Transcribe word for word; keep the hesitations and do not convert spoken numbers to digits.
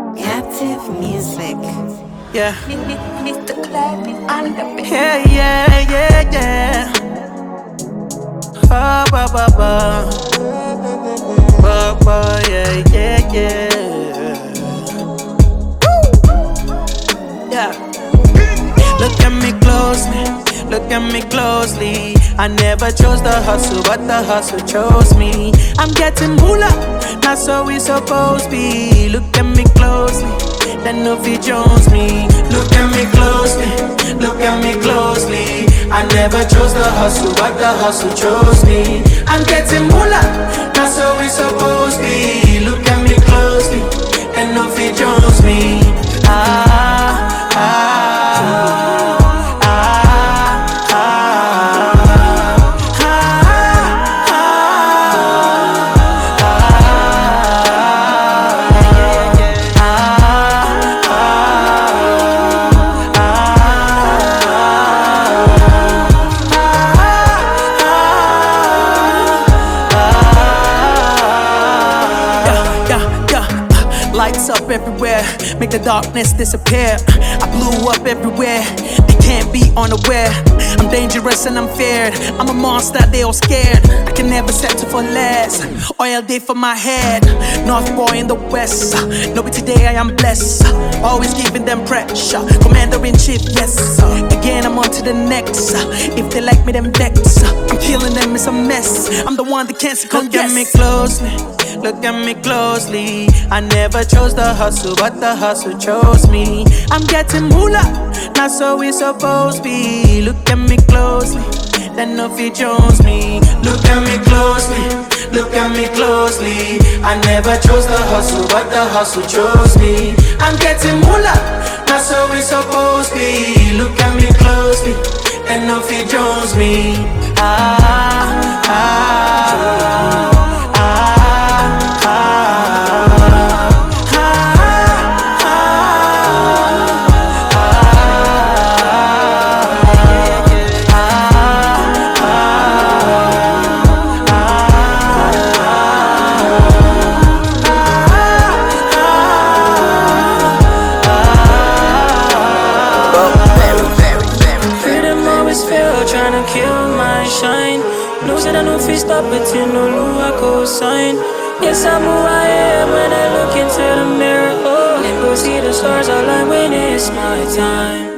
Captive music. Yeah. Mister Clyde on the beat. Yeah, yeah, yeah, yeah. Oh, ba, ba, ba. Ba, ba, yeah, yeah, yeah. Yeah. Look at me closely, look at me closely. I never chose the hustle, but the hustle chose me. I'm getting moolah, not so we supposed be. Look at me closely, then no fit Jones me. Look at me closely, look at me closely. I never chose the hustle, but the hustle chose me. I'm getting moolah, not so we supposed be. Look at me closely, then no fit Jones me. Ah, ah. Lights up everywhere, make the darkness disappear. I blew up everywhere, they can't be unaware. I'm dangerous and I'm feared, I'm a monster, they all scared. I can never settle for less, oil day for my head. North boy in the west, know it today I am blessed. Always giving them pressure, commander-in-chief, yes. Again I'm on to the next, if they like me then vex. I'm killing them, it's a mess, I'm the one that can't second Look guess. at me Closely, look at me closely. I never chose the hustle, but the hustle chose me. I'm getting moolah, not so we supposed be. Look at me closely, then no fit Jones me. Look at me closely, look at me closely. I never chose the hustle, but the hustle chose me. I'm getting moolah, not so we supposed be. Look at me closely, then no fit Jones me. Ah, ah. Tryna kill my shine. No said I know if stop it in no blue I co-sign. Yes, I'm who I am when I look into the mirror. Oh, and go see the stars align when it's my time.